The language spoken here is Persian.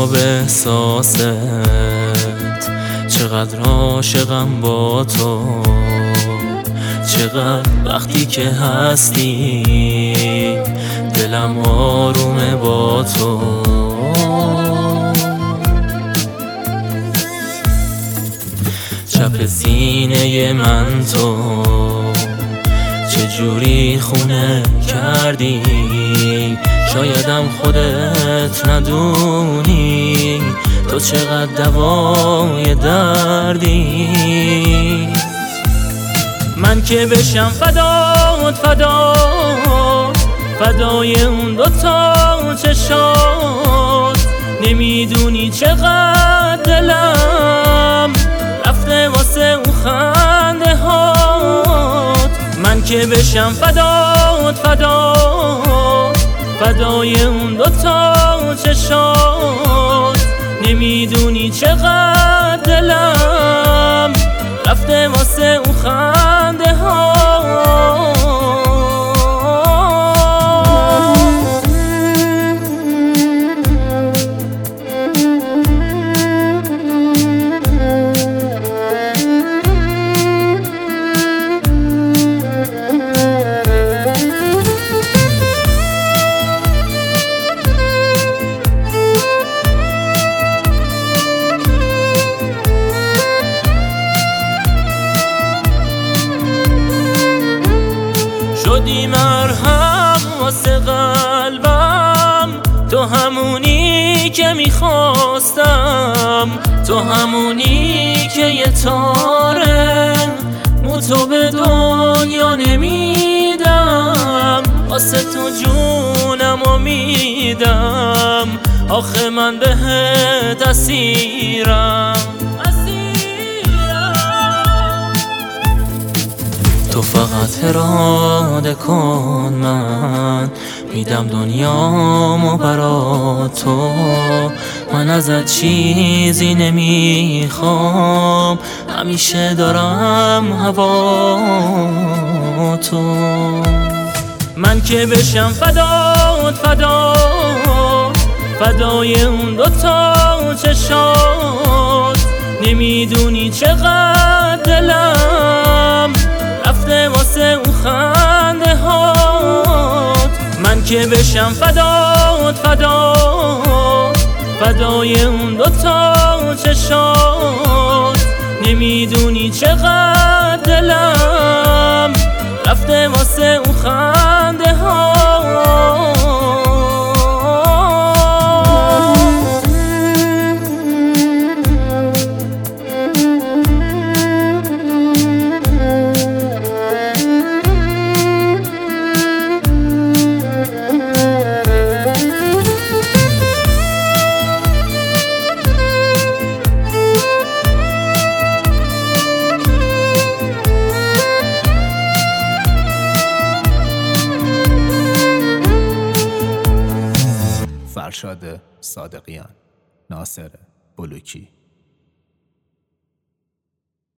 جواب احساست، چقدر عاشقم با تو، چقدر وقتی که هستی دلم آرومه با تو. چپ سینه من تو چجوری خونه کردی، شایدم خودت ندونی تو چقدر دوای دردی. من که بشم فدای اون دوتا چشات، نمیدونی چقدر دلم رفته واسه اون خنده هات. من که بشم فدای اون دوتا چشات، نمیدونی چقدر دلم رفته واسه اون خنده ها. شدی مرهم واسه قلبم، تو همونی که میخواستم، تو همونی که یه تاره مو تو به دنیا نمیدم، واسه تو جونمو میدم، آخه من بهت اسیرم. تو فقط اراده کن، من میدم دنیامو برا تو، من ازت چیزی نمیخوام، همیشه دارم هوا تو. من که بشم فدای اون دوتا چشات، نمیدونی چقدر دلم رفته واسه اون خنده هات. من که بشم فدای اون دوتا چشات، نمیدونی چقدر دلم رفته واسه اون خنده هات. فرشاد صادقیان، ناصر بلوکی.